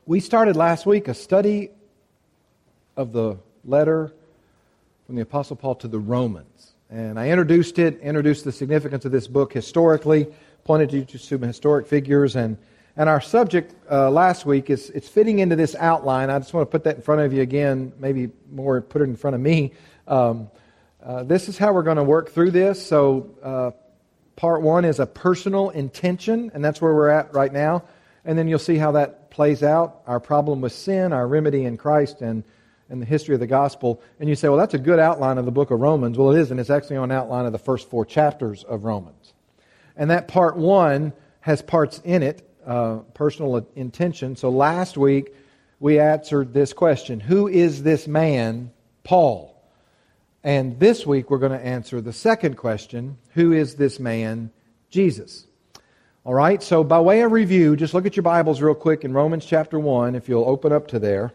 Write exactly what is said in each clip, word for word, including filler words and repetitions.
We started last week a study of the letter from the Apostle Paul to the Romans. And I introduced it, introduced the significance of this book historically, pointed you to some historic figures. And, and our subject uh, last week is it's fitting into this outline. I just want to put that in front of you again, maybe more put it in front of me. Um, uh, this is how we're going to work through this. So uh, part one is a personal intention, and that's where we're at right now. And then you'll see how that plays out, our problem with sin, our remedy in Christ, and, and the history of the gospel. And you say, well, that's a good outline of the book of Romans. Well, it isn't. It's actually an outline of the first four chapters of Romans. And that part one has parts in it, uh, personal intention. So last week, we answered this question: who is this man, Paul? And this week, we're going to answer the second question: who is this man, Jesus? All right, so by way of review, just look at your Bibles real quick in Romans chapter one, if you'll open up to there.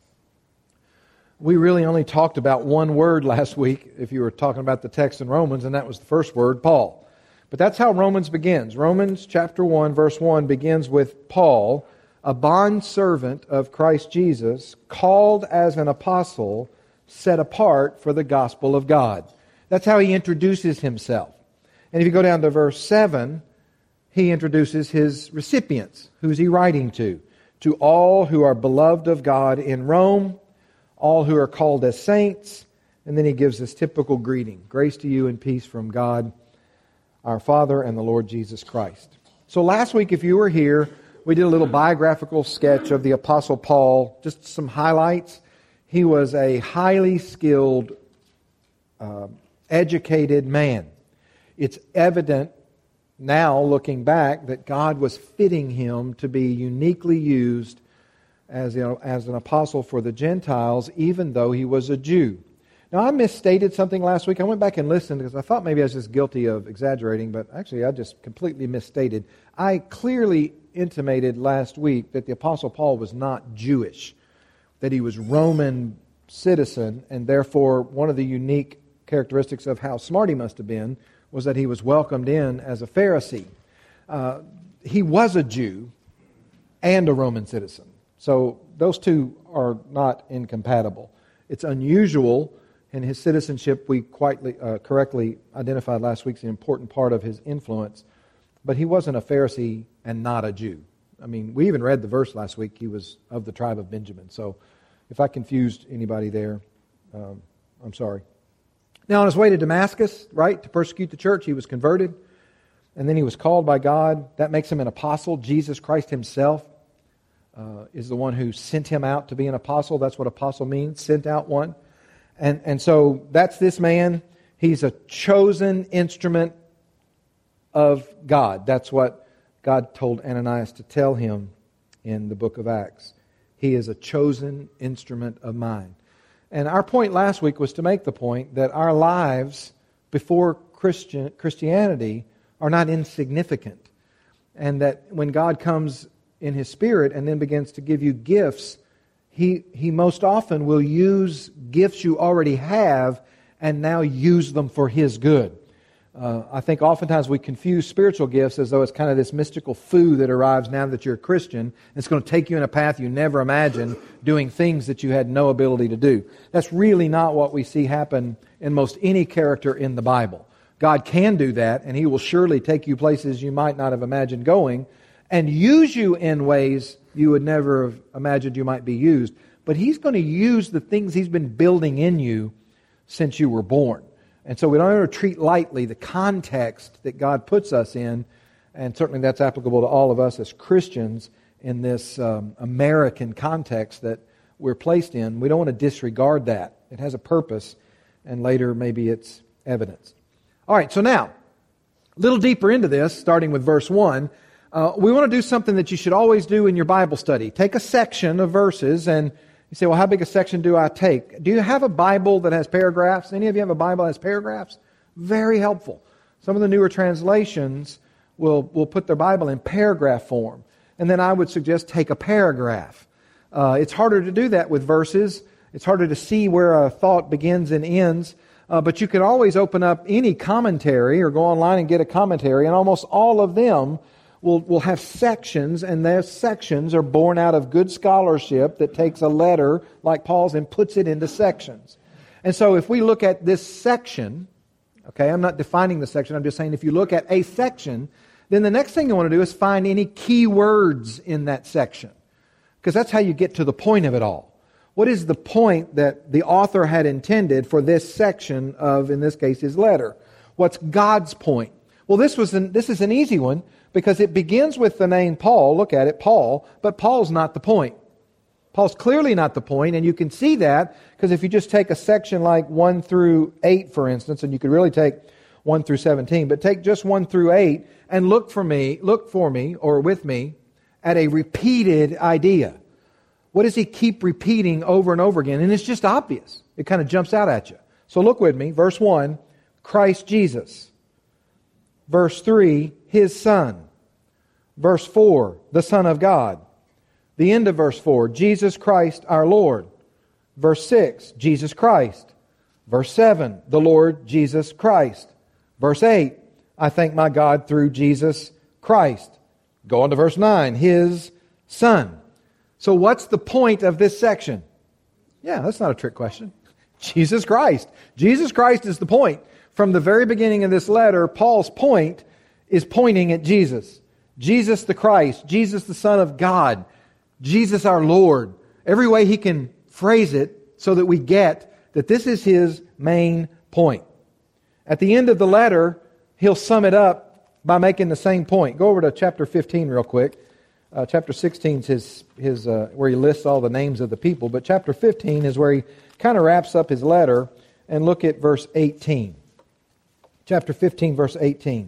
We really only talked about one word last week, if you were talking about the text in Romans, and that was the first word, Paul. But that's how Romans begins. Romans chapter one, verse one begins with Paul, a bondservant of Christ Jesus, called as an apostle, set apart for the gospel of God. That's how he introduces himself. And if you go down to verse seven, he introduces his recipients. Who's he writing to? To all who are beloved of God in Rome, all who are called as saints. And then he gives this typical greeting: grace to you and peace from God, our Father, and the Lord Jesus Christ. So last week, if you were here, we did a little biographical sketch of the Apostle Paul, just some highlights. He was a highly skilled, uh, educated man. It's evident now, looking back, that God was fitting him to be uniquely used as, you know, as an apostle for the Gentiles, even though he was a Jew. Now, I misstated something last week. I went back and listened because I thought maybe I was just guilty of exaggerating, but actually I just completely misstated. I clearly intimated last week that the Apostle Paul was not Jewish, that he was Roman citizen, and therefore one of the unique characteristics of how smart he must have been was that he was welcomed in as a Pharisee. Uh, he was a Jew and a Roman citizen. So those two are not incompatible. It's unusual in his citizenship. We quite uh, correctly identified last week as an important part of his influence. But he wasn't a Pharisee and not a Jew. I mean, we even read the verse last week. He was of the tribe of Benjamin. So if I confused anybody there, um, I'm sorry. Now, on his way to Damascus, right, to persecute the church, he was converted, and then he was called by God. That makes him an apostle. Jesus Christ himself uh, is the one who sent him out to be an apostle. That's what apostle means, sent out one. And, and so that's this man. He's a chosen instrument of God. That's what God told Ananias to tell him in the book of Acts. He is a chosen instrument of mine. And our point last week was to make the point that our lives before Christian Christianity are not insignificant. And that when God comes in His Spirit and then begins to give you gifts, He, he most often will use gifts you already have and now use them for His good. Uh, I think oftentimes we confuse spiritual gifts as though it's kind of this mystical food that arrives now that you're a Christian. And it's going to take you in a path you never imagined, doing things that you had no ability to do. That's really not what we see happen in most any character in the Bible. God can do that, and He will surely take you places you might not have imagined going and use you in ways you would never have imagined you might be used. But He's going to use the things He's been building in you since you were born. And so we don't ever treat lightly the context that God puts us in, and certainly that's applicable to all of us as Christians in this um, American context that we're placed in. We don't want to disregard that. It has a purpose, and later maybe it's evidence. All right, so now, a little deeper into this, starting with verse one, uh, we want to do something that you should always do in your Bible study. Take a section of verses and you say, well, how big a section do I take? Do you have a Bible that has paragraphs? Any of you have a Bible that has paragraphs? Very helpful. Some of the newer translations will, will put their Bible in paragraph form. And then I would suggest take a paragraph. Uh, it's harder to do that with verses. It's harder to see where a thought begins and ends. Uh, but you can always open up any commentary or go online and get a commentary. And almost all of them will, will have sections, and those sections are born out of good scholarship that takes a letter like Paul's and puts it into sections. And so if we look at this section, okay, I'm not defining the section, I'm just saying if you look at a section, then the next thing you want to do is find any key words in that section. Because that's how you get to the point of it all. What is the point that the author had intended for this section of, in this case, his letter? What's God's point? Well, this was an, this is an easy one because it begins with the name Paul. Look at it, Paul. But Paul's not the point. Paul's clearly not the point, and you can see that because if you just take a section like one through eight, for instance, and you could really take one through seventeen, but take just one through eight and look for me, look for me, or with me, at a repeated idea. What does he keep repeating over and over again? And it's just obvious. It kind of jumps out at you. So look with me. Verse one, Christ Jesus. Verse three, His Son. Verse four, the Son of God. The end of verse four, Jesus Christ our Lord. Verse six, Jesus Christ. Verse seven, the Lord Jesus Christ. Verse eight, I thank my God through Jesus Christ. Go on to verse nine, His Son. So what's the point of this section? Yeah, that's not a trick question. Jesus Christ. Jesus Christ is the point. From the very beginning of this letter, Paul's point is pointing at Jesus. Jesus the Christ. Jesus the Son of God. Jesus our Lord. Every way he can phrase it so that we get that this is his main point. At the end of the letter, he'll sum it up by making the same point. Go over to chapter fifteen real quick. Uh, chapter sixteen is his, his, uh, where he lists all the names of the people. But chapter fifteen is where he kind of wraps up his letter. And look at verse eighteen. Chapter fifteen, verse eighteen.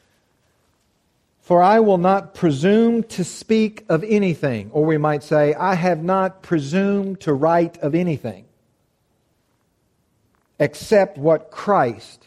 For I will not presume to speak of anything. Or we might say, I have not presumed to write of anything except what Christ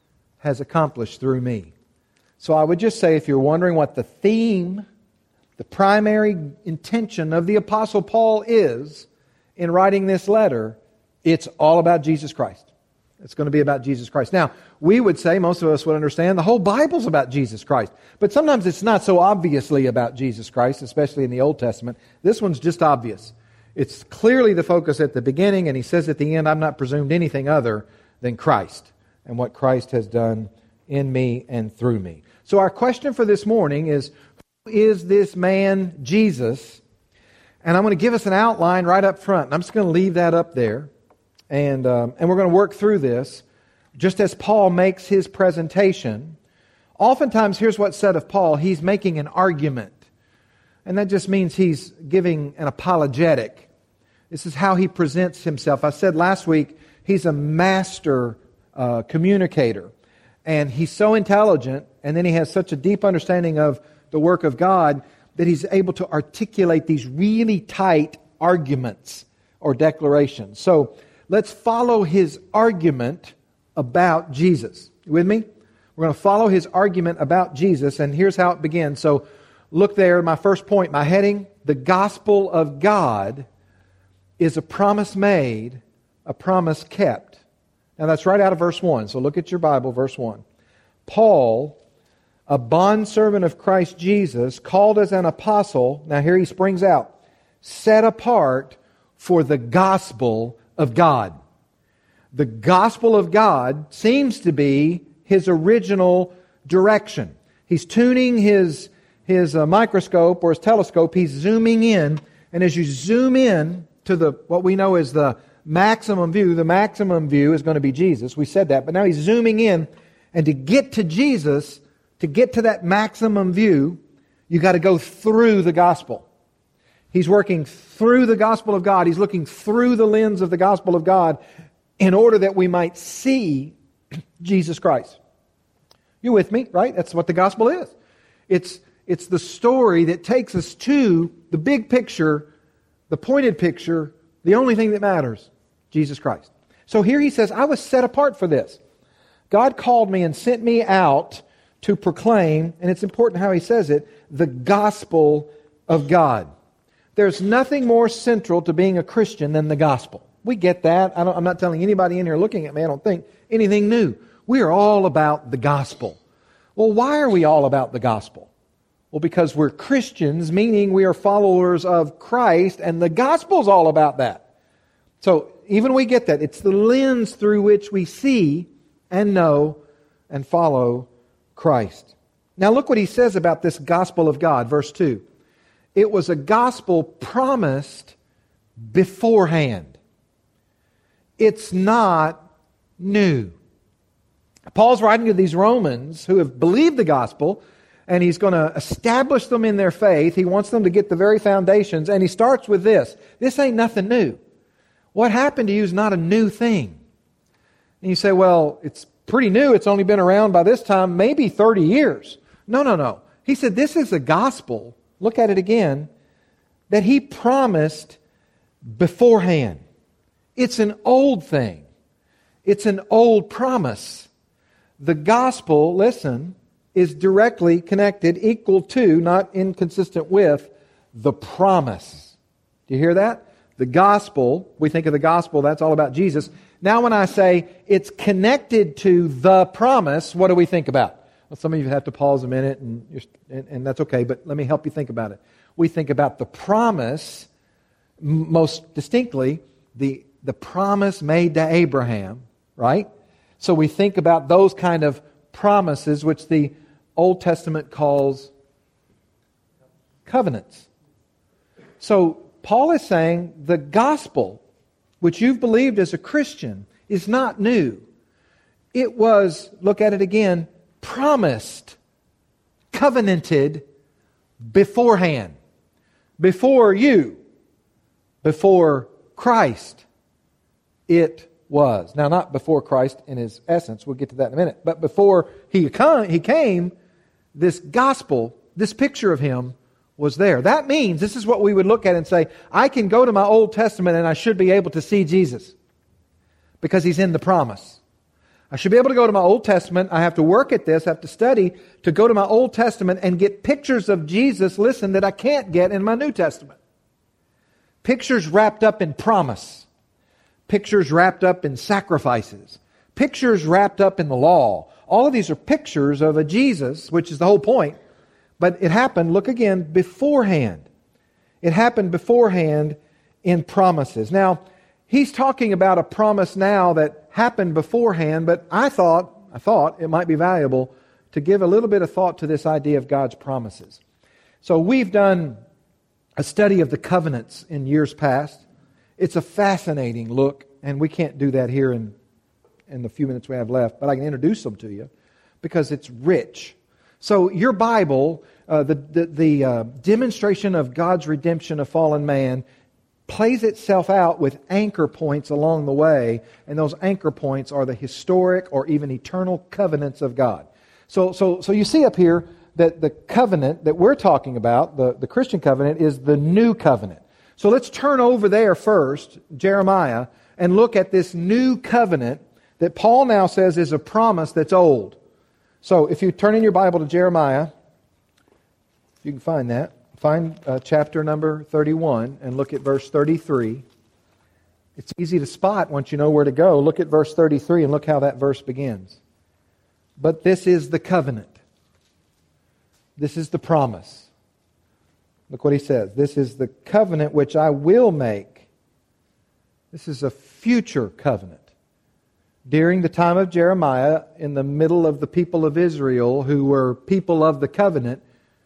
has accomplished through me. So I would just say, if you're wondering what the theme, the primary intention of the Apostle Paul is in writing this letter, it's all about Jesus Christ. It's going to be about Jesus Christ. Now, we would say, most of us would understand, the whole Bible's about Jesus Christ. But sometimes it's not so obviously about Jesus Christ, especially in the Old Testament. This one's just obvious. It's clearly the focus at the beginning, and he says at the end, I'm not presumed anything other than Christ and what Christ has done in me and through me. So our question for this morning is, who is this man Jesus? And I'm going to give us an outline right up front. I'm just going to leave that up there. And um, and we're going to work through this just as Paul makes his presentation. Oftentimes, here's what's said of Paul. He's making an argument. And that just means he's giving an apologetic. This is how he presents himself. I said last week, he's a master uh, communicator. And he's so intelligent, and then he has such a deep understanding of the work of God that he's able to articulate these really tight arguments or declarations. So let's follow his argument about Jesus. You with me? We're going to follow his argument about Jesus, and here's how it begins. So look there, my first point, my heading, the gospel of God is a promise made, a promise kept. Now that's right out of verse one. So look at your Bible, verse one. Paul, a bondservant of Christ Jesus, called as an apostle, now here he springs out, set apart for the gospel of God. The gospel of God seems to be his original direction. He's tuning his, his uh, microscope or his telescope. He's zooming in. And as you zoom in to the what we know as the maximum view, the maximum view is going to be Jesus. We said that. But now he's zooming in. And to get to Jesus, to get to that maximum view, you got to go through the gospel. He's working through the gospel of God. He's looking through the lens of the gospel of God in order that we might see Jesus Christ. You with me, right? That's what the gospel is. It's, it's the story that takes us to the big picture, the pointed picture, the only thing that matters, Jesus Christ. So here he says, I was set apart for this. God called me and sent me out to proclaim, and it's important how he says it, the gospel of God. There's nothing more central to being a Christian than the gospel. We get that. I don't, I'm not telling anybody in here looking at me, I don't think, anything new. We are all about the gospel. Well, why are we all about the gospel? Well, because we're Christians, meaning we are followers of Christ, and the gospel's all about that. So even we get that. It's the lens through which we see and know and follow Christ. Now look what he says about this gospel of God, verse two. It was a gospel promised beforehand. It's not new. Paul's writing to these Romans who have believed the gospel, and he's going to establish them in their faith. He wants them to get the very foundations, and he starts with this. This ain't nothing new. What happened to you is not a new thing. And you say, well, it's pretty new. It's only been around by this time, maybe thirty years. No, no, no. He said this is a gospel, look at it again, that he promised beforehand. It's an old thing. It's an old promise. The gospel, listen, is directly connected, equal to, not inconsistent with, the promise. Do you hear that? The gospel, we think of the gospel, that's all about Jesus. Now when I say it's connected to the promise, what do we think about? Well, some of you have to pause a minute, and, you're, and, and that's okay, but let me help you think about it. We think about the promise, most distinctly, the, the promise made to Abraham, right? So we think about those kind of promises, which the Old Testament calls covenants. So Paul is saying the gospel, which you've believed as a Christian, is not new. It was, look at it again, promised, covenanted beforehand. Before you, before Christ, it was. Now, not before Christ in His essence, we'll get to that in a minute, but before He came, this gospel, this picture of Him was there. That means, this is what we would look at and say, I can go to my Old Testament and I should be able to see Jesus because He's in the promise. I should be able to go to my Old Testament. I have to work at this, I have to study to go to my Old Testament and get pictures of Jesus, listen, that I can't get in my New Testament. Pictures wrapped up in promise. Pictures wrapped up in sacrifices. Pictures wrapped up in the law. All of these are pictures of a Jesus, which is the whole point. But it happened, look again, beforehand. It happened beforehand in promises. Now, he's talking about a promise now that happened beforehand, but I thought, I thought it might be valuable to give a little bit of thought to this idea of God's promises. So we've done a study of the covenants in years past. It's a fascinating look, and we can't do that here in, in the few minutes we have left, but I can introduce them to you because it's rich. So your Bible, uh, the, the, the uh, demonstration of God's redemption of fallen man plays itself out with anchor points along the way, and those anchor points are the historic or even eternal covenants of God. So, so, so you see up here that the covenant that we're talking about, the, the Christian covenant, is the new covenant. So let's turn over there first, Jeremiah, and look at this new covenant that Paul now says is a promise that's old. So if you turn in your Bible to Jeremiah, you can find that. Find uh, chapter number thirty-one and look at verse thirty-three. It's easy to spot once you know where to go. Look at verse thirty-three and look how that verse begins. But this is the covenant. This is the promise. Look what he says. This is the covenant which I will make. This is a future covenant. During the time of Jeremiah, in the middle of the people of Israel, who were people of the covenant,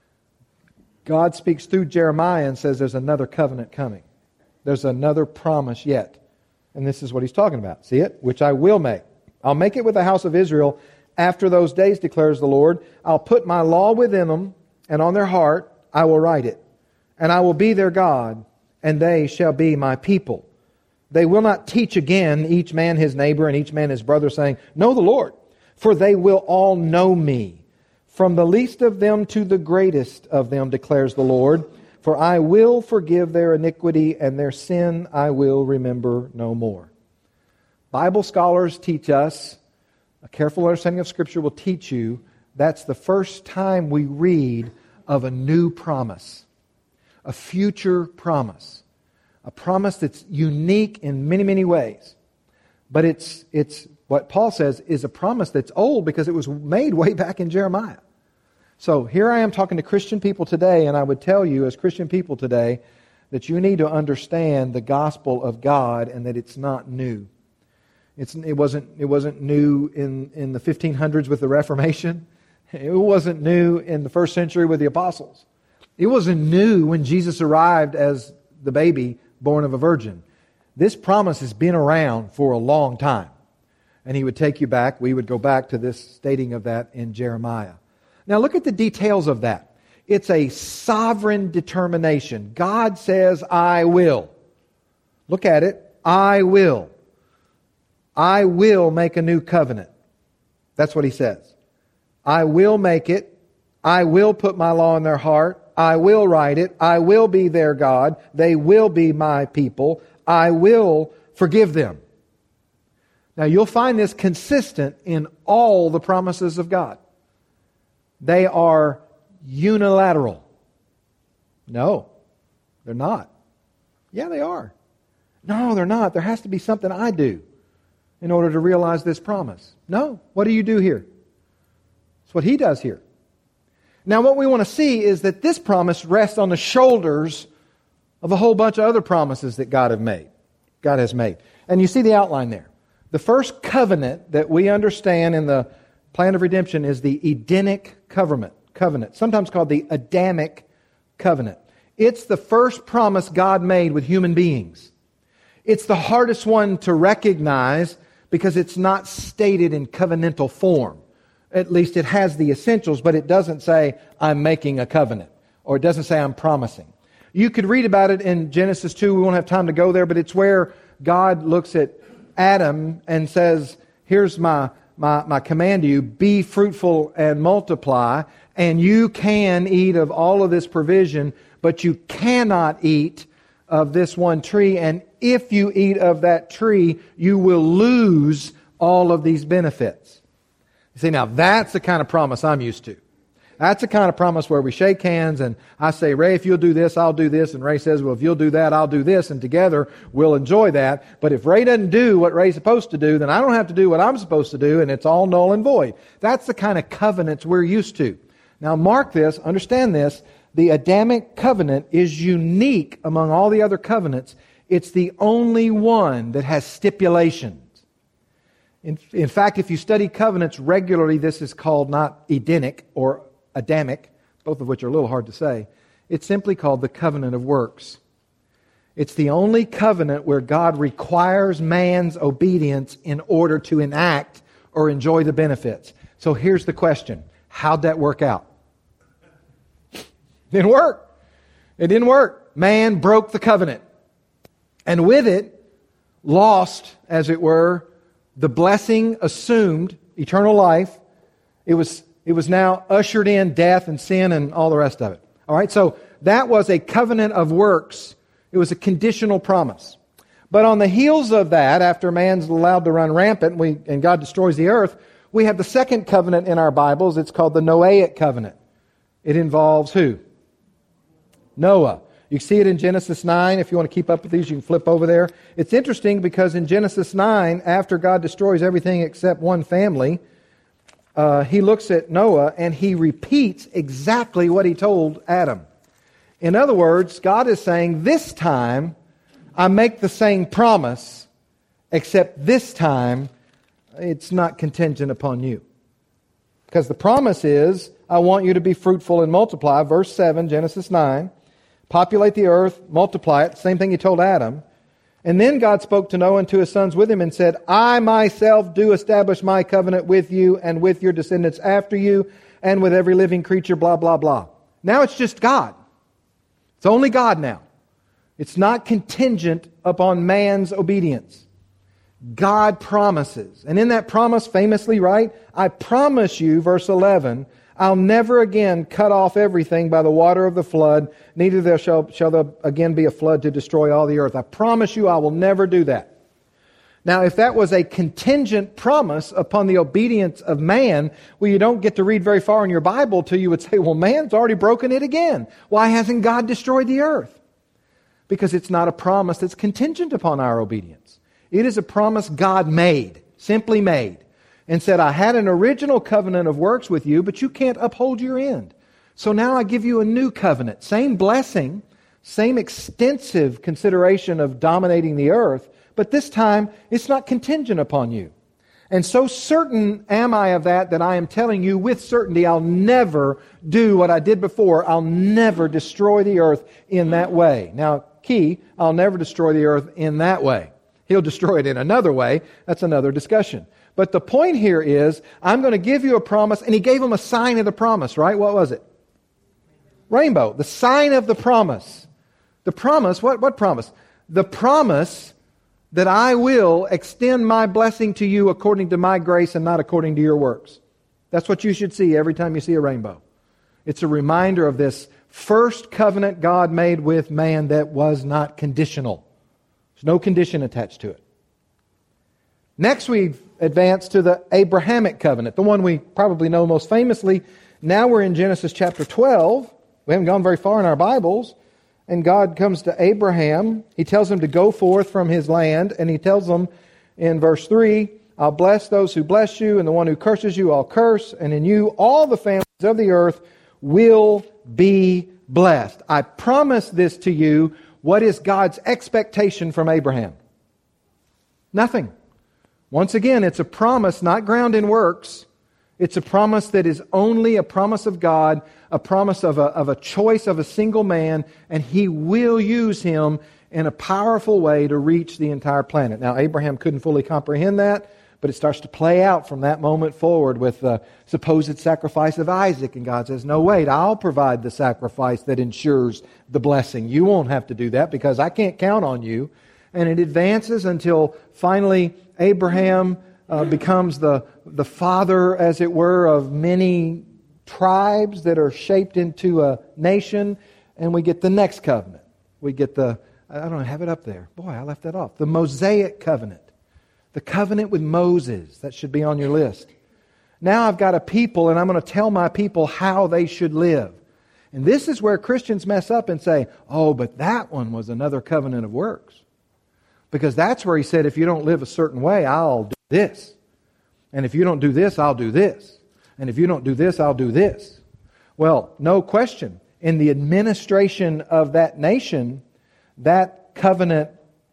God speaks through Jeremiah and says there's another covenant coming. There's another promise yet. And this is what he's talking about. See it? Which I will make. I'll make it with the house of Israel after those days, declares the Lord. I'll put my law within them, and on their heart I will write it. And I will be their God, and they shall be my people. They will not teach again each man his neighbor and each man his brother, saying, Know the Lord, for they will all know me. From the least of them to the greatest of them, declares the Lord. For I will forgive their iniquity, and their sin I will remember no more. Bible scholars teach us, a careful understanding of Scripture will teach you, that's the first time we read of a new promise. A future promise. A promise that's unique in many, many ways. But it's it's what Paul says is a promise that's old because it was made way back in Jeremiah. So here I am talking to Christian people today, and I would tell you as Christian people today that you need to understand the gospel of God and that it's not new. It's, it wasn't, it wasn't new in, in the fifteen hundreds with the Reformation. It wasn't new in the first century with the apostles. It wasn't new when Jesus arrived as the baby born of a virgin. This promise has been around for a long time. And He would take you back. We would go back to this stating of that in Jeremiah. Now look at the details of that. It's a sovereign determination. God says, I will. Look at it. I will. I will make a new covenant. That's what He says. I will make it. I will put my law in their heart. I will write it. I will be their God. They will be my people. I will forgive them. Now you'll find this consistent in all the promises of God. They are unilateral. No, they're not. Yeah, they are. No, they're not. There has to be something I do in order to realize this promise. No, what do you do here? It's what He does here. Now what we want to see is that this promise rests on the shoulders of a whole bunch of other promises that God have made. God has made. And you see the outline there. The first covenant that we understand in the plan of redemption is the Edenic covenant, covenant, sometimes called the Adamic covenant. It's the first promise God made with human beings. It's the hardest one to recognize because it's not stated in covenantal form. At least it has the essentials, but it doesn't say, I'm making a covenant, or it doesn't say, I'm promising. You could read about it in Genesis two. We won't have time to go there, but it's where God looks at Adam and says, here's my, my, my command to you, be fruitful and multiply, and you can eat of all of this provision, but you cannot eat of this one tree, and if you eat of that tree, you will lose all of these benefits. You see, now that's the kind of promise I'm used to. That's the kind of promise where we shake hands and I say, Ray, if you'll do this, I'll do this. And Ray says, well, if you'll do that, I'll do this. And together we'll enjoy that. But if Ray doesn't do what Ray's supposed to do, then I don't have to do what I'm supposed to do, and it's all null and void. That's the kind of covenants we're used to. Now mark this, understand this. The Adamic covenant is unique among all the other covenants. It's the only one that has stipulations. In, in fact, if you study covenants regularly, this is called not Edenic or Adamic, both of which are a little hard to say. It's simply called the covenant of works. It's the only covenant where God requires man's obedience in order to enact or enjoy the benefits. So here's the question. How'd that work out? Didn't work. It didn't work. Man broke the covenant. And with it, lost, as it were, the blessing assumed, eternal life. It was, it was now ushered in death and sin and all the rest of it. All right, so that was a covenant of works. It was a conditional promise. But on the heels of that, after man's allowed to run rampant and, we, and God destroys the earth, we have the second covenant in our Bibles. It's called the Noahic covenant. It involves who? Noah. You see it in Genesis nine. If you want to keep up with these, you can flip over there. It's interesting because in Genesis nine, after God destroys everything except one family, uh, He looks at Noah and He repeats exactly what He told Adam. In other words, God is saying, this time I make the same promise, except this time it's not contingent upon you. Because the promise is, I want you to be fruitful and multiply. Verse seven, Genesis nine. Populate the earth, multiply it. Same thing He told Adam. And then God spoke to Noah and to his sons with him and said, I myself do establish my covenant with you and with your descendants after you and with every living creature, blah, blah, blah. Now it's just God. It's only God now. It's not contingent upon man's obedience. God promises. And in that promise, famously, right? I promise you, verse eleven, I'll never again cut off everything by the water of the flood, neither there shall, shall there again be a flood to destroy all the earth. I promise you I will never do that. Now, if that was a contingent promise upon the obedience of man, well, you don't get to read very far in your Bible till you would say, well, man's already broken it again. Why hasn't God destroyed the earth? Because it's not a promise that's contingent upon our obedience. It is a promise God made, simply made. and said, I had an original covenant of works with you, but you can't uphold your end. So now I give you a new covenant. Same blessing, same extensive consideration of dominating the earth, but this time it's not contingent upon you. And so certain am I of that, that I am telling you with certainty I'll never do what I did before. I'll never destroy the earth in that way. Now, key, I'll never destroy the earth in that way. He'll destroy it in another way. That's another discussion. But the point here is, I'm going to give you a promise, and He gave them a sign of the promise, right? What was it? Rainbow. The sign of the promise. The promise, what, what promise? The promise that I will extend my blessing to you according to my grace and not according to your works. That's what you should see every time you see a rainbow. It's a reminder of this first covenant God made with man that was not conditional. There's no condition attached to it. Next we advance to the Abrahamic covenant, the one we probably know most famously. Now we're in Genesis chapter twelve. We haven't gone very far in our Bibles. And God comes to Abraham. He tells him to go forth from his land. And He tells him in verse three, I'll bless those who bless you, and the one who curses you I'll curse. And in you all the families of the earth will be blessed. I promise this to you. What is God's expectation from Abraham? Nothing. Once again, it's a promise not grounded in works. It's a promise that is only a promise of God, a promise of a, of a choice of a single man, and He will use him in a powerful way to reach the entire planet. Now, Abraham couldn't fully comprehend that, but it starts to play out from that moment forward with the supposed sacrifice of Isaac, and God says, no, wait, I'll provide the sacrifice that ensures the blessing. You won't have to do that because I can't count on you. And it advances until finally Abraham Uh, becomes the, the father, as it were, of many tribes that are shaped into a nation. And we get the next covenant. We get the, I don't have it up there. Boy, I left that off. The Mosaic covenant. The covenant with Moses. That should be on your list. Now I've got a people, and I'm going to tell my people how they should live. And this is where Christians mess up and say, oh, but that one was another covenant of works. Because that's where He said, if you don't live a certain way, I'll do this. And if you don't do this, I'll do this. And if you don't do this, I'll do this. Well, no question. In the administration of that nation, that covenant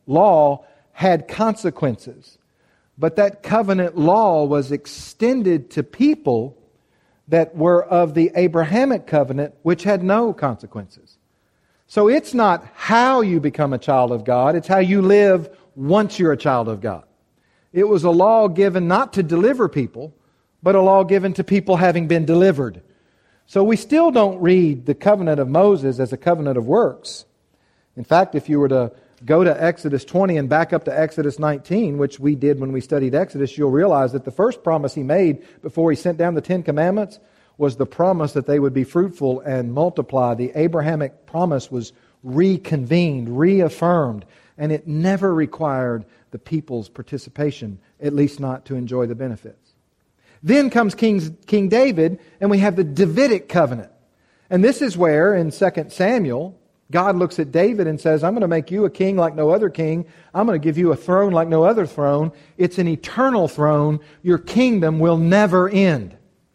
law had consequences. But that covenant law was extended to people that were of the Abrahamic covenant, which had no consequences. So it's not how you become a child of God, it's how you live once you're a child of God. It was a law given not to deliver people, but a law given to people having been delivered. So we still don't read the covenant of Moses as a covenant of works. In fact, if you were to go to Exodus twenty and back up to Exodus nineteen, which we did when we studied Exodus, you'll realize that the first promise He made before He sent down the Ten Commandments was the promise that they would be fruitful and multiply. The Abrahamic promise was reconvened, reaffirmed, and it never required the people's participation, at least not to enjoy the benefits. Then comes King, King David, and we have the Davidic covenant. And this is where, in Second Samuel, God looks at David and says, I'm going to make you a king like no other king. I'm going to give you a throne like no other throne. It's an eternal throne. Your kingdom will never end.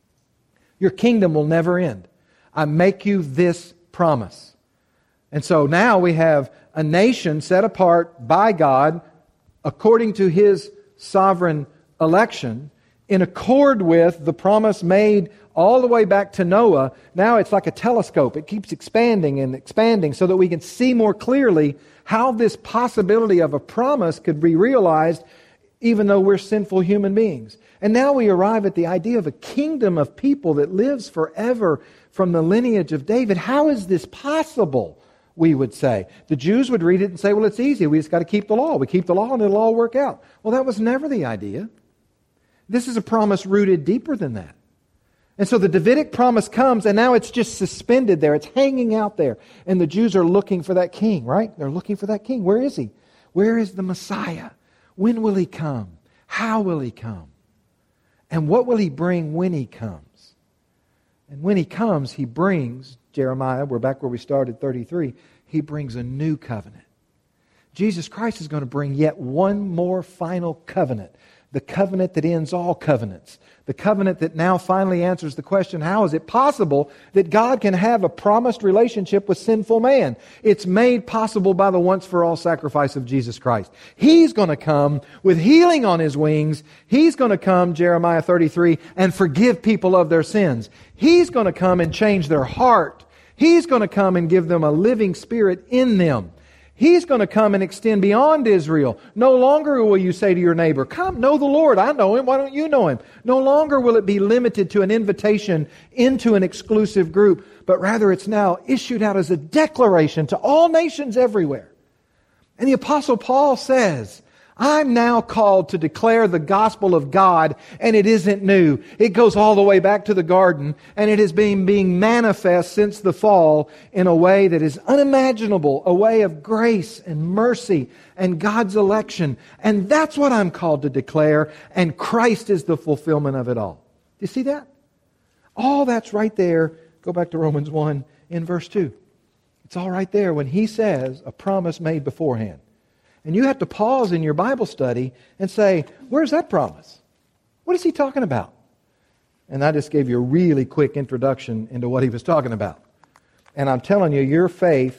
Your kingdom will never end. I make you this promise. And so now we have a nation set apart by God according to His sovereign election, in accord with the promise made all the way back to Noah. Now it's like a telescope. It keeps expanding and expanding so that we can see more clearly how this possibility of a promise could be realized even though we're sinful human beings. And now we arrive at the idea of a kingdom of people that lives forever from the lineage of David. How is this possible, we would say? The Jews would read it and say, well, it's easy. We just got to keep the law. We keep the law and it'll all work out. Well, that was never the idea. This is a promise rooted deeper than that. And so the Davidic promise comes, and now it's just suspended there. It's hanging out there. And the Jews are looking for that king, right? They're looking for that king. Where is he? Where is the Messiah? When will he come? How will he come? And what will he bring when he comes? And when he comes, he brings, Jeremiah, we're back where we started, thirty-three, he brings a new covenant. Jesus Christ is going to bring yet one more final covenant the covenant that ends all covenants. The covenant that now finally answers the question, how is it possible that God can have a promised relationship with sinful man? It's made possible by the once-for-all sacrifice of Jesus Christ. He's going to come with healing on His wings. He's going to come, Jeremiah thirty-three, and forgive people of their sins. He's going to come and change their heart. He's going to come and give them a living spirit in them. He's going to come and extend beyond Israel. No longer will you say to your neighbor, come, know the Lord. I know Him. Why don't you know Him? No longer will it be limited to an invitation into an exclusive group, but rather it's now issued out as a declaration to all nations everywhere. And the Apostle Paul says, I'm now called to declare the gospel of God, and it isn't new. It goes all the way back to the garden, and it has been being manifest since the fall in a way that is unimaginable, a way of grace and mercy and God's election. And that's what I'm called to declare, and Christ is the fulfillment of it all. Do you see that? All that's right there. Go back to Romans one in verse two. It's all right there when he says a promise made beforehand. And you have to pause in your Bible study and say, where's that promise? What is he talking about? And I just gave you a really quick introduction into what he was talking about. And I'm telling you, your faith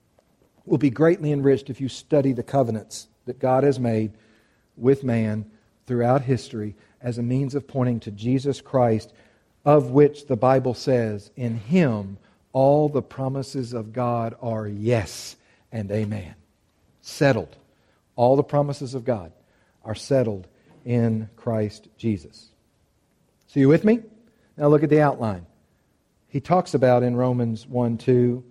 will be greatly enriched if you study the covenants that God has made with man throughout history as a means of pointing to Jesus Christ, of which the Bible says, in Him all the promises of God are yes and amen. Settled. All the promises of God are settled in Christ Jesus. So you with me? Now look at the outline. He talks about in Romans one two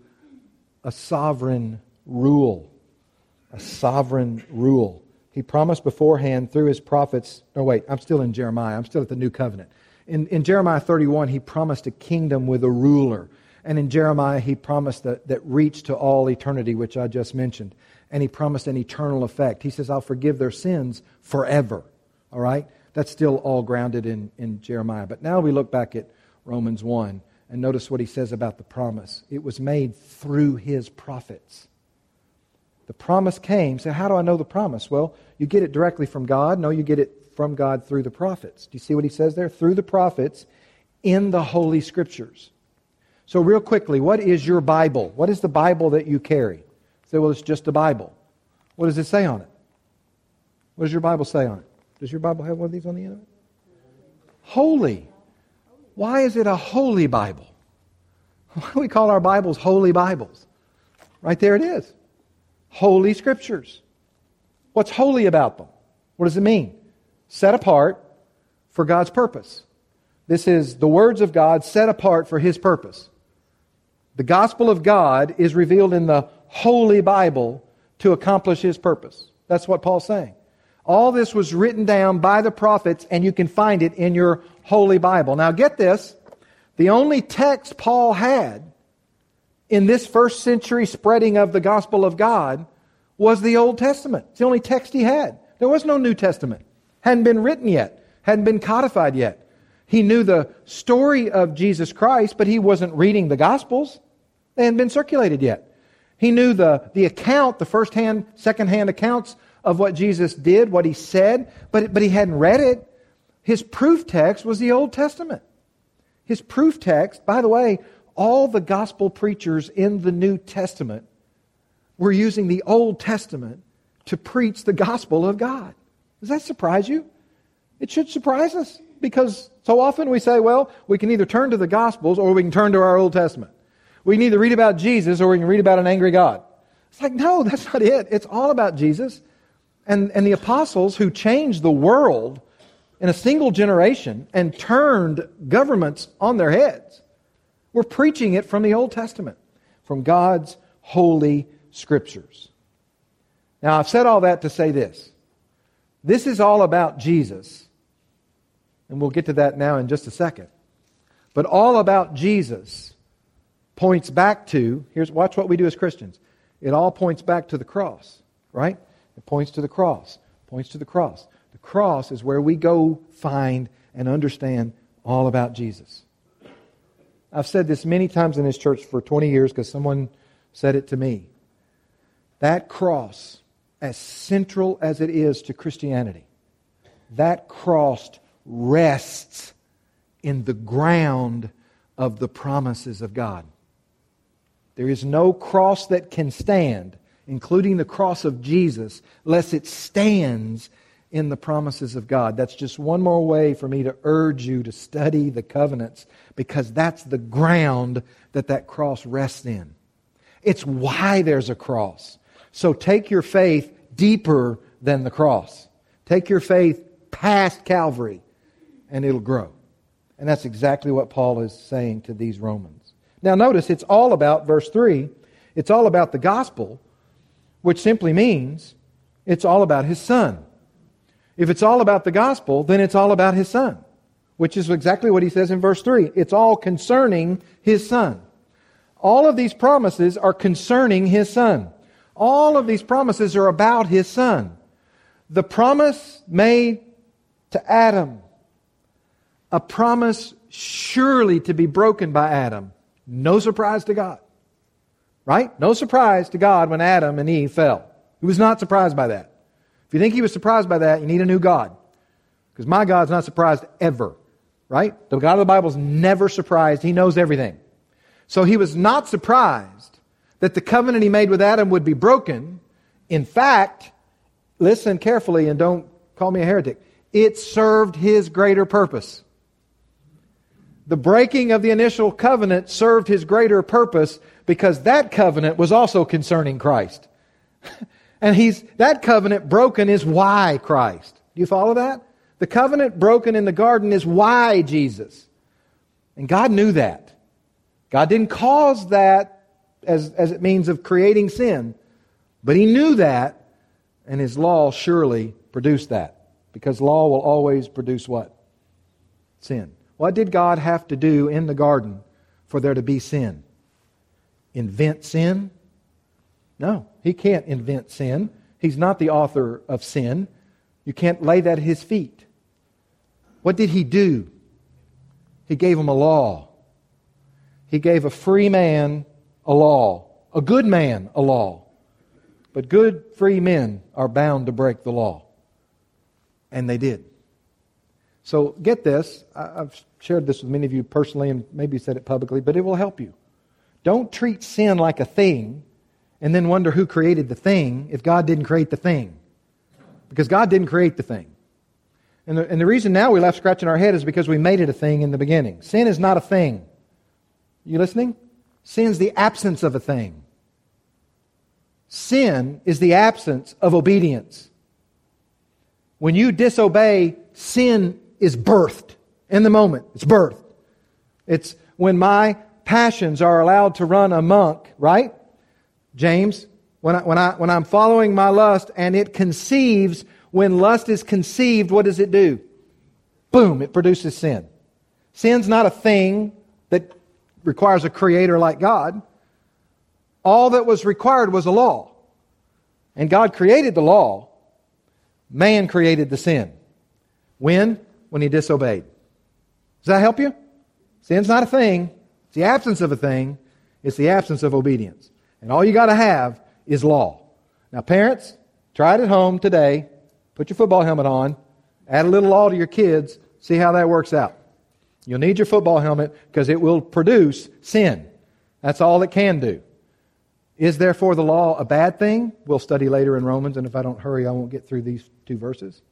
a sovereign rule. A sovereign rule. He promised beforehand through His prophets. No, wait, I'm still in Jeremiah. I'm still at the New Covenant. In, in Jeremiah thirty-one, He promised a kingdom with a ruler. And in Jeremiah, He promised that, that reach to all eternity, which I just mentioned. And He promised an eternal effect. He says, I'll forgive their sins forever. All right? That's still all grounded in, in Jeremiah. But now we look back at Romans one and notice what he says about the promise. It was made through His prophets. The promise came. So how do I know the promise? Well, you get it directly from God. No, you get it from God through the prophets. Do you see what he says there? Through the prophets in the Holy Scriptures. So real quickly, what is your Bible? What is the Bible that you carry? Say, well, it's just a Bible. What does it say on it? What does your Bible say on it? Does your Bible have one of these on the end of it? Holy. Why is it a holy Bible? Why do we call our Bibles holy Bibles? Right there it is. Holy Scriptures. What's holy about them? What does it mean? Set apart for God's purpose. This is the words of God set apart for His purpose. The gospel of God is revealed in the Holy Bible to accomplish His purpose. That's what Paul's saying. All this was written down by the prophets, and you can find it in your Holy Bible. Now get this. The only text Paul had in this first century spreading of the gospel of God was the Old Testament. It's the only text he had. There was no New Testament. Hadn't been written yet. Hadn't been codified yet. He knew the story of Jesus Christ, but he wasn't reading the Gospels. They hadn't been circulated yet. He knew the, the account, the first-hand, second-hand accounts of what Jesus did, what He said, but, but he hadn't read it. His proof text was the Old Testament. His proof text, by the way, all the gospel preachers in the New Testament were using the Old Testament to preach the gospel of God. Does that surprise you? It should surprise us, because so often we say, well, we can either turn to the Gospels or we can turn to our Old Testament. We can either read about Jesus or we can read about an angry God. It's like, no, that's not it. It's all about Jesus. And, and the apostles who changed the world in a single generation and turned governments on their heads were preaching it from the Old Testament, from God's holy Scriptures. Now, I've said all that to say this. This is all about Jesus. And we'll get to that now in just a second. But all about Jesus points back to, here's watch what we do as Christians. It all points back to the cross, right? It points to the cross, points to the cross. The cross is where we go find and understand all about Jesus. I've said this many times in this church for twenty years because someone said it to me. That cross, as central as it is to Christianity, that cross rests in the ground of the promises of God. There is no cross that can stand, including the cross of Jesus, lest it stands in the promises of God. That's just one more way for me to urge you to study the covenants, because that's the ground that that cross rests in. It's why there's a cross. So take your faith deeper than the cross. Take your faith past Calvary, and it'll grow. And that's exactly what Paul is saying to these Romans. Now notice, it's all about, verse three, it's all about the gospel, which simply means it's all about His Son. If it's all about the gospel, then it's all about His Son, which is exactly what he says in verse three. It's all concerning His Son. All of these promises are concerning His Son. All of these promises are about His Son. The promise made to Adam, a promise surely to be broken by Adam. No surprise to God. Right? No surprise to God when Adam and Eve fell. He was not surprised by that. If you think He was surprised by that, you need a new God. Because my God's not surprised ever. Right? The God of the Bible is never surprised. He knows everything. So He was not surprised that the covenant He made with Adam would be broken. In fact, listen carefully and don't call me a heretic. It served His greater purpose. The breaking of the initial covenant served His greater purpose because that covenant was also concerning Christ. And he's that covenant broken is why Christ. Do you follow that? The covenant broken in the garden is why Jesus. And God knew that. God didn't cause that as, as it means of creating sin. But He knew that, and His law surely produced that. Because law will always produce what? Sin. What did God have to do in the garden for there to be sin? Invent sin? No, He can't invent sin. He's not the author of sin. You can't lay that at His feet. What did He do? He gave them a law. He gave a free man a law. A good man a law. But good, free men are bound to break the law. And they did. So get this. I've shared this with many of you personally and maybe said it publicly, but it will help you. Don't treat sin like a thing and then wonder who created the thing if God didn't create the thing. Because God didn't create the thing. And the, and the reason now we're left scratching our head is because we made it a thing in the beginning. Sin is not a thing. You listening? Sin's the absence of a thing. Sin is the absence of obedience. When you disobey, sin is birthed in the moment. It's birthed. It's when my passions are allowed to run amok, right? James, when I, when I when I'm following my lust and it conceives, when lust is conceived, what does it do? Boom, it produces sin. Sin's not a thing that requires a creator like God. All that was required was a law. And God created the law. Man created the sin. When? When he disobeyed. Does that help you? Sin's not a thing. It's the absence of a thing. It's the absence of obedience. And all you got to have is law. Now parents, try it at home today. Put your football helmet on. Add a little law to your kids. See how that works out. You'll need your football helmet because it will produce sin. That's all it can do. Is therefore the law a bad thing? We'll study later in Romans, and if I don't hurry, I won't get through these two verses.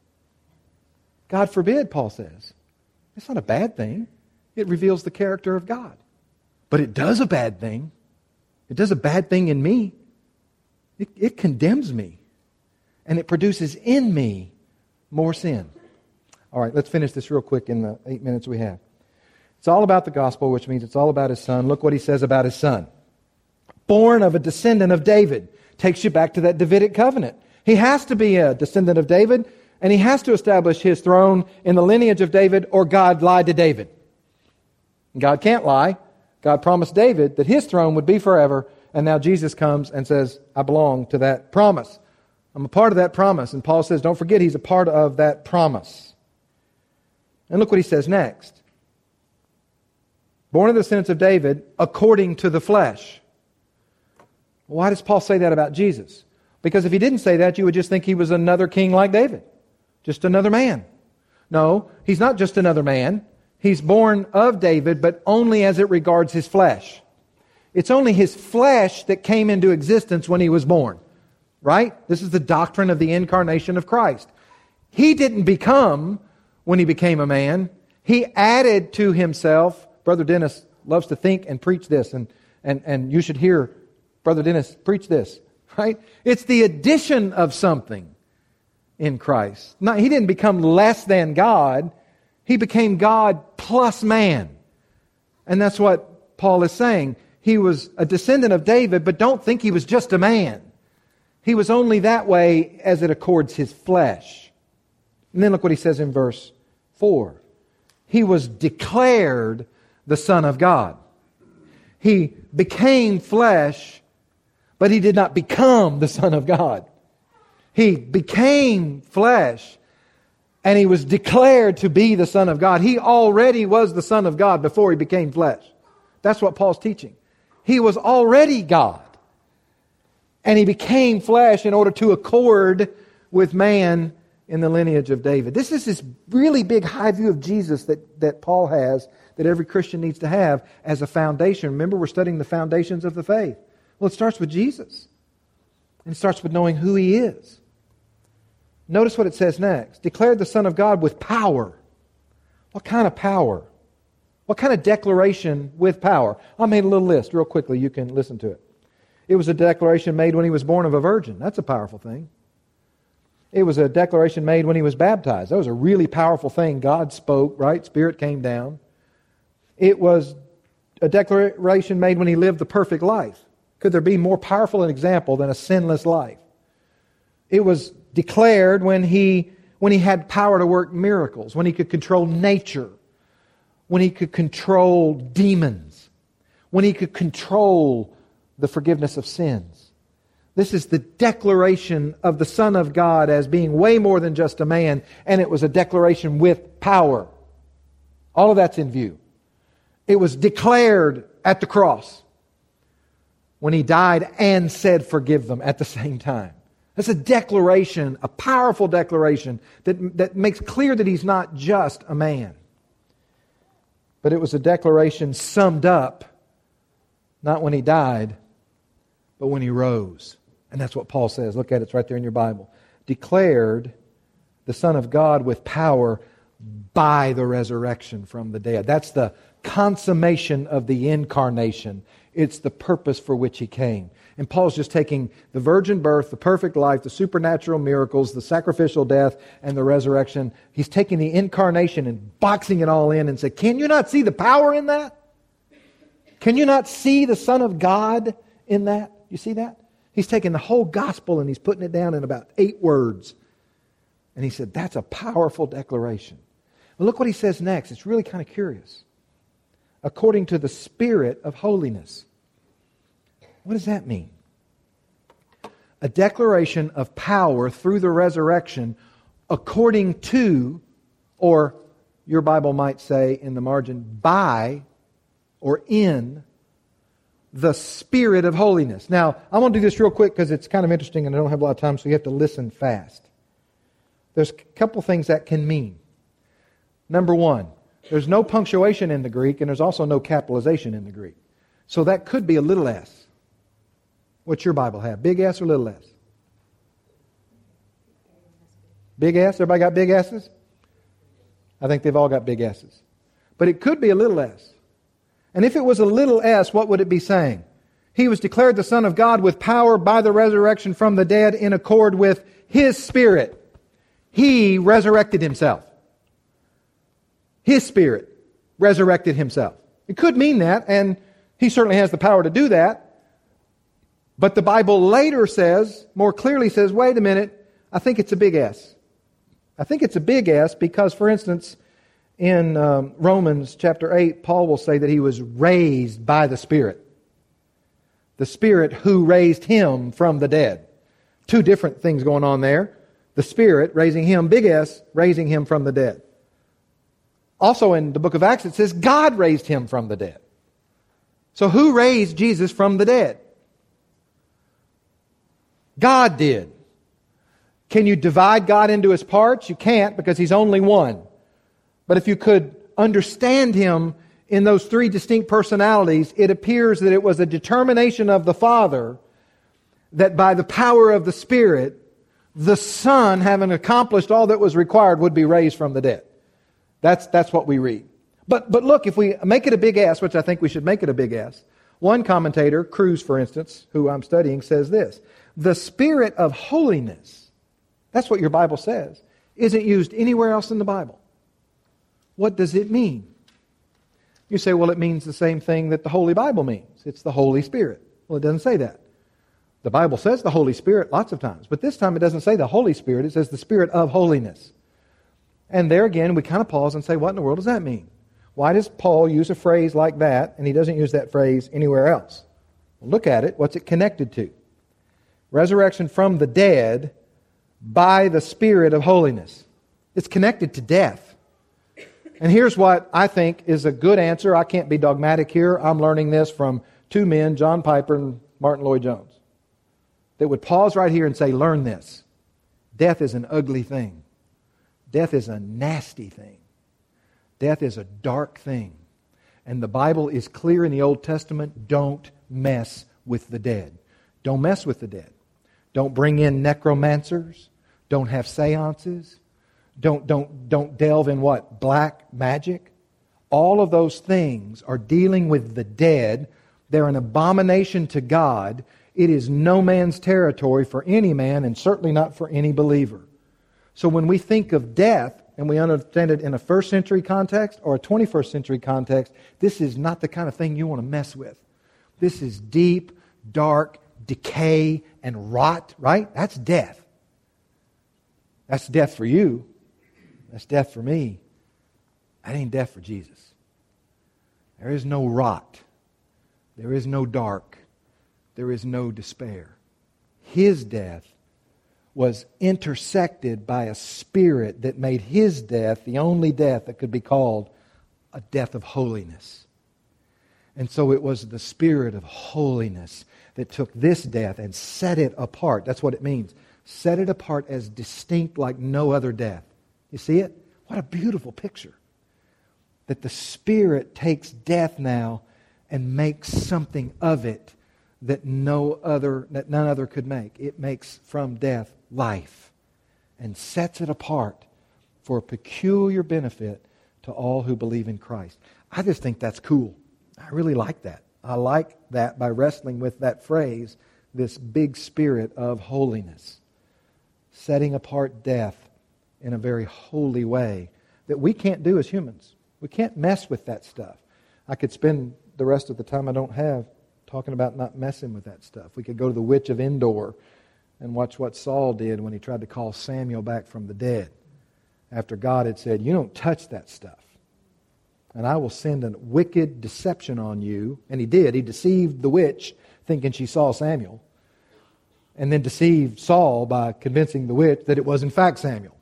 God forbid, Paul says. It's not a bad thing. It reveals the character of God. But it does a bad thing. It does a bad thing in me. It, it condemns me. And it produces in me more sin. All right, let's finish this real quick in the eight minutes we have. It's all about the gospel, which means it's all about His Son. Look what He says about His Son. Born of a descendant of David. Takes you back to that Davidic covenant. He has to be a descendant of David, and He has to establish His throne in the lineage of David, or God lied to David. God can't lie. God promised David that his throne would be forever, and now Jesus comes and says, I belong to that promise. I'm a part of that promise. And Paul says, don't forget, he's a part of that promise. And look what he says next. Born of the descendants of David, according to the flesh. Why does Paul say that about Jesus? Because if he didn't say that, you would just think he was another king like David. Just another man. No, he's not just another man. He's born of David, but only as it regards his flesh. It's only his flesh that came into existence when he was born. Right? This is the doctrine of the incarnation of Christ. He didn't become when he became a man. He added to himself. Brother Dennis loves to think and preach this, and, and, and you should hear Brother Dennis preach this. Right? It's the addition of something in Christ. Not, he didn't become less than God. He became God plus man. And that's what Paul is saying. He was a descendant of David, but don't think he was just a man. He was only that way as it accords his flesh. And then look what he says in verse four. He was declared the Son of God. He became flesh, but he did not become the Son of God. He became flesh, and he was declared to be the Son of God. He already was the Son of God before he became flesh. That's what Paul's teaching. He was already God. And he became flesh in order to accord with man in the lineage of David. This is this really big high view of Jesus that, that Paul has, that every Christian needs to have as a foundation. Remember, we're studying the foundations of the faith. Well, it starts with Jesus. And it starts with knowing who He is. Notice what it says next. Declared the Son of God with power. What kind of power? What kind of declaration with power? I made a little list real quickly. You can listen to it. It was a declaration made when He was born of a virgin. That's a powerful thing. It was a declaration made when He was baptized. That was a really powerful thing. God spoke, right? Spirit came down. It was a declaration made when He lived the perfect life. Could there be more powerful an example than a sinless life? It was declared when He when He had power to work miracles, when He could control nature, when He could control demons, when He could control the forgiveness of sins. This is the declaration of the Son of God as being way more than just a man, and it was a declaration with power. All of that's in view. It was declared at the cross when He died and said, "Forgive them," at the same time. That's a declaration, a powerful declaration that, that makes clear that He's not just a man. But it was a declaration summed up, not when He died, but when He rose. And that's what Paul says. Look at it, it's right there in your Bible. Declared the Son of God with power by the resurrection from the dead. That's the consummation of the incarnation. It's the purpose for which He came. And Paul's just taking the virgin birth, the perfect life, the supernatural miracles, the sacrificial death, and the resurrection. He's taking the incarnation and boxing it all in and saying, can you not see the power in that? Can you not see the Son of God in that? You see that? He's taking the whole gospel and He's putting it down in about eight words. And He said, that's a powerful declaration. Well, look what He says next. It's really kind of curious. According to the Spirit of holiness. What does that mean? A declaration of power through the resurrection according to, or your Bible might say in the margin, by or in the Spirit of holiness. Now, I'm going to do this real quick because it's kind of interesting and I don't have a lot of time, so you have to listen fast. There's a couple things that can mean. Number one, there's no punctuation in the Greek and there's also no capitalization in the Greek. So that could be a little s. What's your Bible have? Big S or little s? Big S? Everybody got big S's? I think they've all got big S's. But it could be a little s. And if it was a little s, what would it be saying? He was declared the Son of God with power by the resurrection from the dead in accord with His Spirit. He resurrected Himself. His Spirit resurrected Himself. It could mean that, and He certainly has the power to do that. But the Bible later says, more clearly says, wait a minute, I think it's a big S. I think it's a big S because, for instance, in um, Romans chapter eight, Paul will say that he was raised by the Spirit. The Spirit who raised Him from the dead. Two different things going on there. The Spirit raising Him, big S, raising Him from the dead. Also in the book of Acts it says God raised Him from the dead. So who raised Jesus from the dead? God did. Can you divide God into His parts? You can't because He's only one. But if you could understand Him in those three distinct personalities, it appears that it was a determination of the Father that by the power of the Spirit, the Son, having accomplished all that was required, would be raised from the dead. That's, that's what we read. But, but look, if we make it a big S, which I think we should make it a big S, one commentator, Cruz for instance, who I'm studying, says this: the Spirit of holiness, that's what your Bible says, isn't used anywhere else in the Bible. What does it mean? You say, well, it means the same thing that the Holy Bible means. It's the Holy Spirit. Well, it doesn't say that. The Bible says the Holy Spirit lots of times, but this time it doesn't say the Holy Spirit, it says the Spirit of holiness. And there again, we kind of pause and say, what in the world does that mean? Why does Paul use a phrase like that, and he doesn't use that phrase anywhere else? Well, look at it. What's it connected to? Resurrection from the dead by the Spirit of holiness. It's connected to death. And here's what I think is a good answer. I can't be dogmatic here. I'm learning this from two men, John Piper and Martin Lloyd-Jones, that would pause right here and say, learn this. Death is an ugly thing. Death is a nasty thing. Death is a dark thing. And the Bible is clear in the Old Testament, don't mess with the dead. Don't mess with the dead. Don't bring in necromancers. Don't have seances. Don't, don't, don't delve in what? Black magic. All of those things are dealing with the dead. They're an abomination to God. It is no man's territory for any man, and certainly not for any believer. So when we think of death, and we understand it in a first century context or a twenty-first century context, this is not the kind of thing you want to mess with. This is deep, dark, decay, and rot, right? That's death. That's death for you. That's death for me. That ain't death for Jesus. There is no rot. There is no dark. There is no despair. His death was intersected by a Spirit that made His death the only death that could be called a death of holiness. And so it was the Spirit of holiness that took this death and set it apart. That's what it means. Set it apart as distinct like no other death. You see it? What a beautiful picture. That the Spirit takes death now and makes something of it that no other, that none other could make. It makes from death life and sets it apart for a peculiar benefit to all who believe in Christ. I just think that's cool. I really like that. I like that by wrestling with that phrase, this big Spirit of holiness, setting apart death in a very holy way that we can't do as humans. We can't mess with that stuff. I could spend the rest of the time I don't have talking about not messing with that stuff. We could go to the Witch of Endor and watch what Saul did when he tried to call Samuel back from the dead after God had said, you don't touch that stuff. And I will send a wicked deception on you. And he did. He deceived the witch thinking she saw Samuel. And then deceived Saul by convincing the witch that it was in fact Samuel.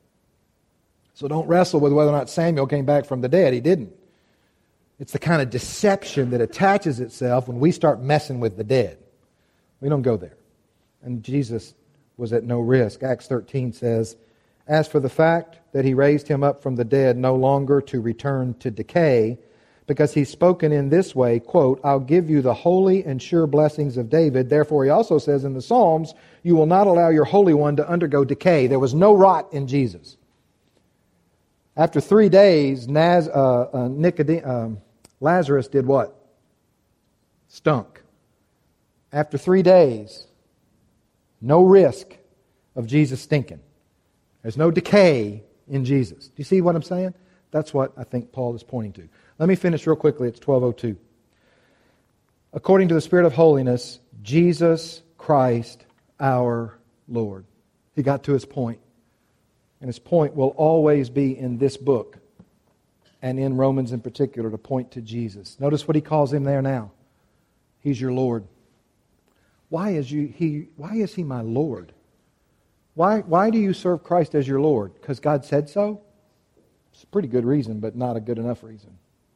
So don't wrestle with whether or not Samuel came back from the dead. He didn't. It's the kind of deception that attaches itself when we start messing with the dead. We don't go there. And Jesus was at no risk. Acts thirteen says, as for the fact that He raised Him up from the dead no longer to return to decay, because He's spoken in this way, quote, I'll give you the holy and sure blessings of David. Therefore, He also says in the Psalms, you will not allow your Holy One to undergo decay. There was no rot in Jesus. After three days, Naz, uh, uh, Nicodem, um, Lazarus did what? Stunk. After three days, no risk of Jesus stinking. There's no decay in Jesus. Do you see what I'm saying? That's what I think Paul is pointing to. Let me finish real quickly. It's twelve oh two. According to the Spirit of holiness, Jesus Christ our Lord. He got to his point. And his point will always be in this book, and in Romans in particular, to point to Jesus. Notice what he calls Him there now. He's your Lord. Why is, you, he, why is He my Lord? Why, why do you serve Christ as your Lord? Because God said so? It's a pretty good reason, but not a good enough reason.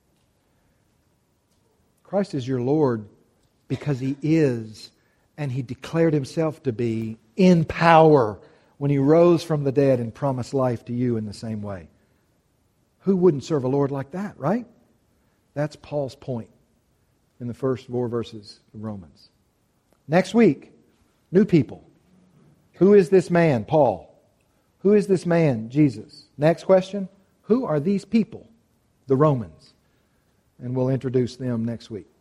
Christ is your Lord because He is, and He declared Himself to be in power when He rose from the dead and promised life to you in the same way. Who wouldn't serve a Lord like that, right? That's Paul's point in the first four verses of Romans. Next week, new people. Who is this man, Paul? Who is this man, Jesus? Next question, who are these people, the Romans? And we'll introduce them next week.